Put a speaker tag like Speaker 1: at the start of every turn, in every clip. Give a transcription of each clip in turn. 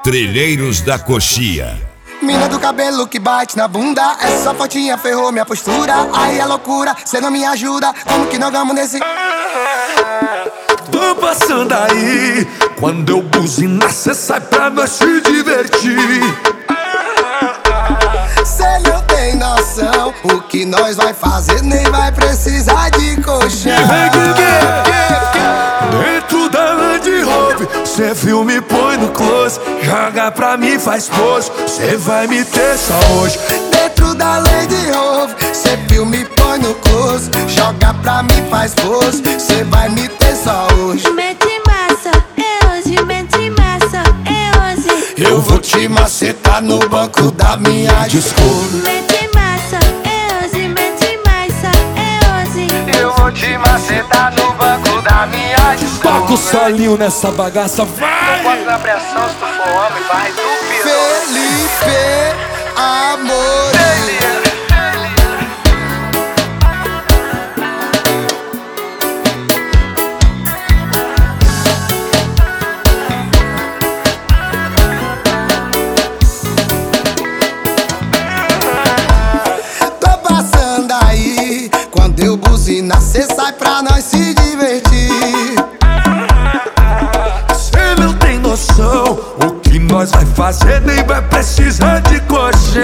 Speaker 1: Trilheiros da Coxia.
Speaker 2: Mina do cabelo que bate na bunda, essa fotinha ferrou minha postura. Aí é loucura, cê não me ajuda, como que nós vamos nesse...
Speaker 3: Tô passando aí, quando eu buzinar cê sai pra nós se divertir.
Speaker 2: Cê não tem noção, o que nós vai fazer nem vai precisar de colchão.
Speaker 3: Dentro da Land Rover, cê filme põe no close, joga pra mim faz pose, cê vai me ter só hoje.
Speaker 2: Dentro da Land Rover, cê filme põe no close, joga pra mim faz pose, cê vai me ter só hoje.
Speaker 4: Mete massa, é hoje, mete massa, é hoje.
Speaker 2: Eu vou te macetar no banco da minha Discovery.
Speaker 4: Mete massa, é hoje, mete massa, é hoje.
Speaker 2: Eu vou te macetar no banco da minha Discovery.
Speaker 3: Toca o solinho nessa bagaça, vai!
Speaker 2: Bota na pressão, se tu for homem, vai do Felipe Amor. Tô passando aí, quando eu buzinar, cê sai pra nós se divertir.
Speaker 3: Cê não tem noção, o que nós vai fazer nem vai precisar de colchão.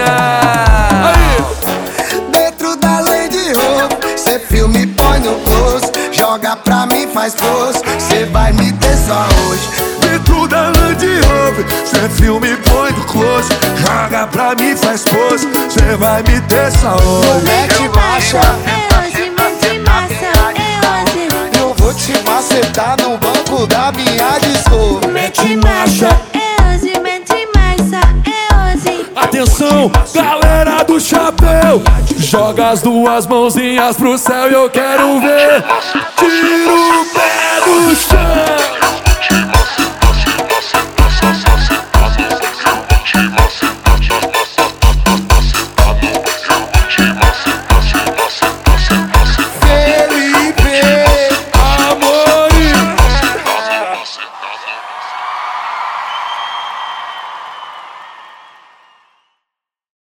Speaker 2: Dentro da Land Rover, cê filme põe no close, joga pra mim faz pose, cê vai me ter só hoje.
Speaker 3: Dentro da Land Rover, cê filme põe no close, joga pra mim faz pose, cê vai me ter só hoje.
Speaker 2: Mete marcha,
Speaker 4: É hoje, mete massa, é hoje.
Speaker 2: eu vou te macetar no banco da minha Discovery.
Speaker 4: Mete marcha, é hoje, mete massa, é hoje.
Speaker 3: Atenção, galera do chapéu, joga as duas mãozinhas pro céu e eu quero ver. Tira o pé do chão.